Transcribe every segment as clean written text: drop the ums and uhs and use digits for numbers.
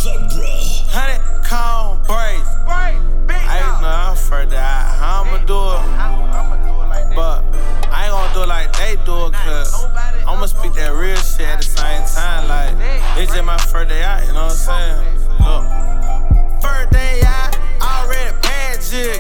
fuck, bro? 100 cone braids. I ain't know I'm further out. How I'ma do it? But I ain't gonna do it like they do it, cause I'ma speak that real shit at the same time. Like, it's just my first day out, you know what I'm saying? Look. First day out, already bad jig.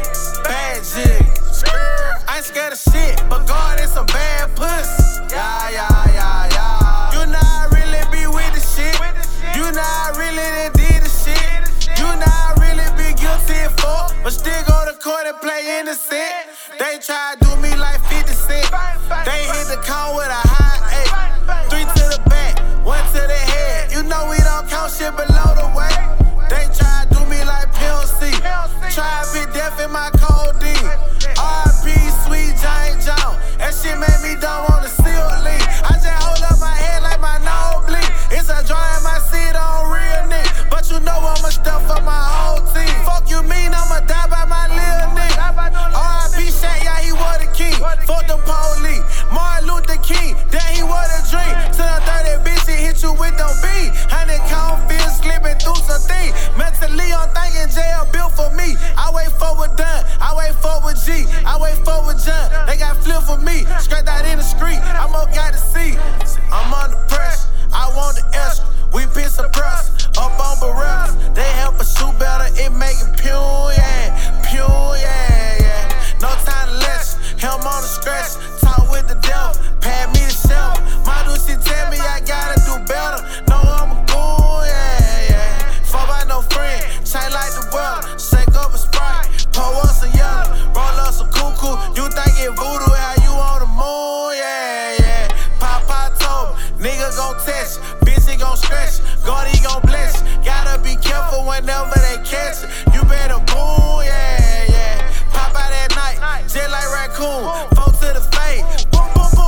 I ain't scared of shit, but God is some bad puss. Yeah. You not really be with the shit. You not really done did the shit. You not really be guilty for, but still go to court and play innocent. They try to do me like 50 Cent. They hit the cone with a high 8. 3 to the back, 1 to the head. You know we don't count shit below the weight. They try to do me like PLC. Try to be deaf in my cold D. R.I.P. Sweet Giant John. That shit made me don't wanna seal lean. I just hold up my head like my nose bleed. It's a draw in my seat on real nigga. But you know I'ma stuff for my whole team. Fuck you mean I'ma die by my little nigga. R.I.P. Shaq, yeah, he was the king. Fuck the police. Martin Luther King, then he was a dream. To the dirty bitch, he hit you with them beat. 100 cone feel slipping through some things. Mentally, I'm thinking jail built for me. I wait for what done. I wait for what G. I wait for what John. They got flip for me. Straight out in the street. I'm all got to see. I'm under pressure. I want the extra. We been suppressed. Up on Barreras. They help us shoot better. It make it pure, yeah. No time to less. Helm on the scratch. Talk with the devil. Pad me the shelf. My dude, she tell me I gotta do better. No, I'm a goon, yeah. Fuck by no friend. Chain like the weather. Shake up a Sprite. Pour us some yellow. Roll up some cuckoo. You think it voodoo? How you on the moon, yeah. Papa told me, nigga gon' test. Bitch, he gon' stretch. God, he gon' bless. Gotta be careful whenever they catch it. You better boom, yeah. Pop out at night, just like raccoon. 4 to the face. Boom,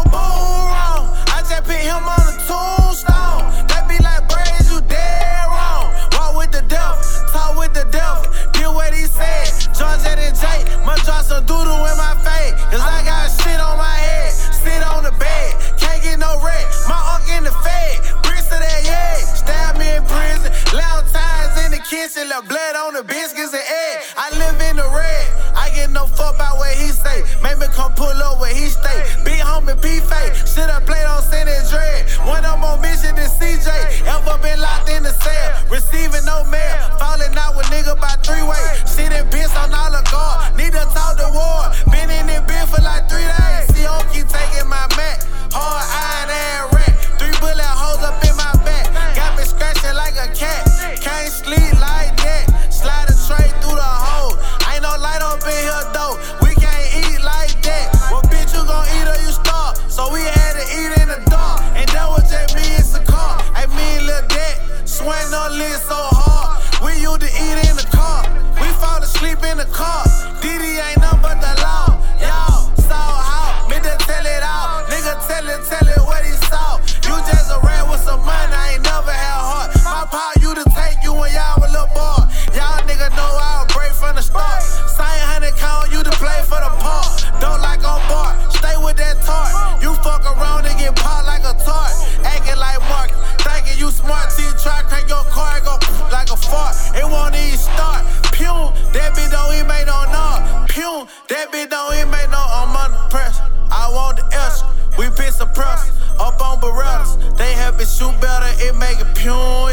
wrong. I just put him on the tombstone. They be like, Braves, you dead wrong. Walk with the devil, talk with the devil. Deal what he said. Georgette and Jay, must drop some doodle in my face. Cause I got shit on my head. Sit on the bed, can't get no red. My uncle in the fed, bricks to that, yeah. Stab me in prison, loud times in the kitchen. Left blood on the biscuits and eggs. I live in the red, I get no fuck about what he say. Make me come pull up where he stay. Big homie P-Face, shit I played on San Andreas. One of more mission than CJ. Ever been locked in the cell, receiving no mail. Falling out with nigga by 3-way. See them piss on all the guard. Need to talk to war. Been in it been for like 3 days. See, I keep taking my Mac. Hard iron and rat. 3 bullet holes up in my back. Got me scratching like a cat. Can't sleep like that. Slide a tray through the hole. Ain't no light up in here though. We can't eat like that. Well, bitch, you gon' eat or you starve. So we had to eat in the dark. And that was just me in the car. I mean, Lil Dad. Swing on lit so hard. We used to eat in the car. We fall asleep in the car. Diddy ain't nothing but the law. Y'all saw how. Me to tell it all. Nigga tell it what he saw. You just a rat with some money. I ain't never had heart. My power you to take you when y'all a little boy. Y'all nigga know I'll break from the start. Same 100 count you to play for the park. Don't like on bar. Stay with that tart. You fuck around and get popped like a tart. Acting like Mark. Thinking you smart till you try to crank your car and go like a fart. It won't even start. Pew, that bitch don't even make no knock. Pew, that bitch don't even make no. I'm under pressure. I want the extra. We been suppressed. Up on Barreras. They help it shoot better. It make it pure,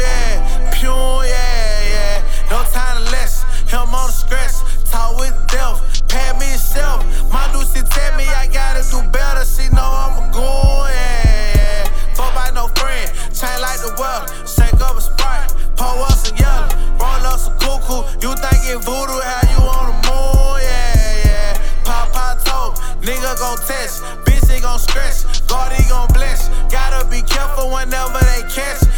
yeah. No time to less. Him on the scratch. Talk with the devil. Pad me himself. My dude, she tell me I gotta do better. She know I'm a goon, yeah. Fuck by no friend. Chain like the weather. Shake up a Sprite. Pour us some yellow. Roll up some cuckoo. You think it voodoo? How you on the moon? Yeah. Papa told me, nigga gon' test. Bitch, he gon' scratch. God, he gon' bless. Gotta be careful whenever they catch.